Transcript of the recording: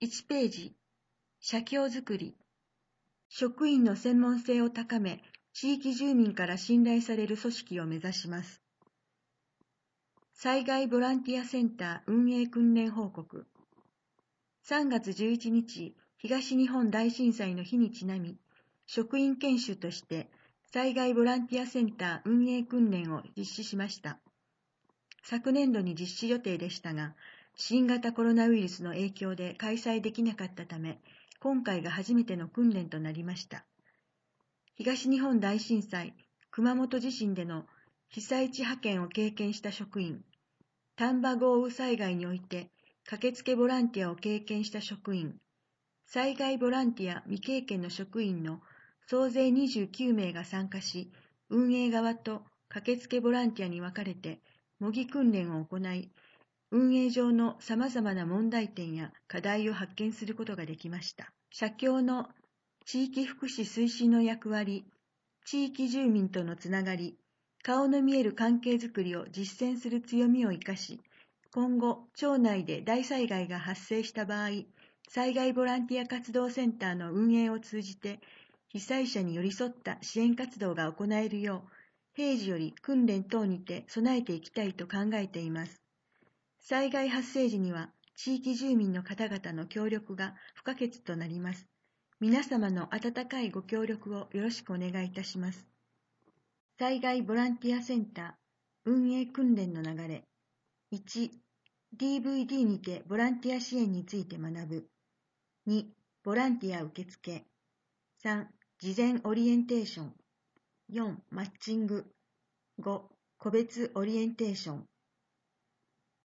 1ページ、社協づくり。職員の専門性を高め、地域住民から信頼される組織を目指します。災害ボランティアセンター運営訓練報告。3月11日、東日本大震災の日にちなみ、職員研修として災害ボランティアセンター運営訓練を実施しました。昨年度に実施予定でしたが、新型コロナウイルスの影響で開催できなかったため、今回が初めての訓練となりました。東日本大震災、熊本地震での被災地派遣を経験した職員、丹波豪雨災害において駆けつけボランティアを経験した職員、災害ボランティア未経験の職員の総勢29名が参加し、運営側と駆けつけボランティアに分かれて模擬訓練を行い、運営上の様々な問題点や課題を発見することができました。社協の地域福祉推進の役割、地域住民とのつながり、顔の見える関係づくりを実践する強みを生かし、今後、町内で大災害が発生した場合、災害ボランティア活動センターの運営を通じて、被災者に寄り添った支援活動が行えるよう、平時より訓練等にて備えていきたいと考えています。災害発生時には、地域住民の方々の協力が不可欠となります。皆様の温かいご協力をよろしくお願いいたします。災害ボランティアセンター運営訓練の流れ。1、DVD にてボランティア支援について学ぶ。2、ボランティア受付。3、事前オリエンテーション。4、マッチング。5、個別オリエンテーション。